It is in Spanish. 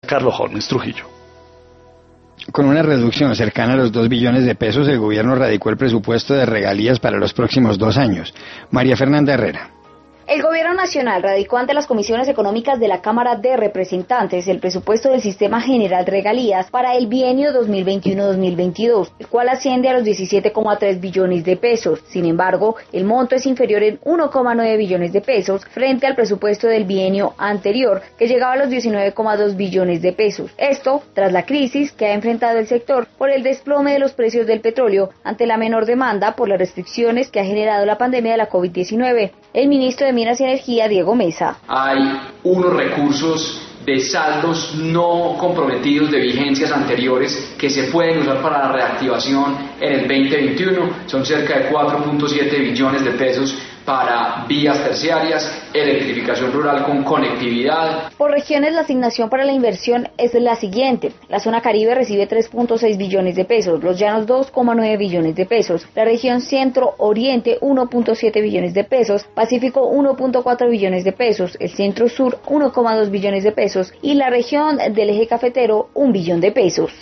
Carlos Holmes Trujillo. Con una reducción cercana a los 2 billones de pesos, el gobierno radicó el presupuesto de regalías para los próximos 2 años. María Fernanda Herrera. El Gobierno Nacional radicó ante las comisiones económicas de la Cámara de Representantes el presupuesto del Sistema General de Regalías para el bienio 2021-2022, el cual asciende a los 17,3 billones de pesos. Sin embargo, el monto es inferior en 1,9 billones de pesos frente al presupuesto del bienio anterior, que llegaba a los 19,2 billones de pesos. Esto tras la crisis que ha enfrentado el sector por el desplome de los precios del petróleo ante la menor demanda por las restricciones que ha generado la pandemia de la COVID-19. El ministro de Minas y Energía, Diego Mesa. Hay unos recursos de saldos no comprometidos de vigencias anteriores que se pueden usar para la reactivación en el 2021. Son cerca de 4.7 billones de pesos para vías terciarias, electrificación rural con conectividad. Por regiones, la asignación para la inversión es la siguiente. La zona Caribe recibe 3.6 billones de pesos, los llanos 2,9 billones de pesos, la región Centro-Oriente 1.7 billones de pesos, Pacífico 1.4 billones de pesos, el Centro-Sur 1,2 billones de pesos y la región del eje cafetero 1 billón de pesos.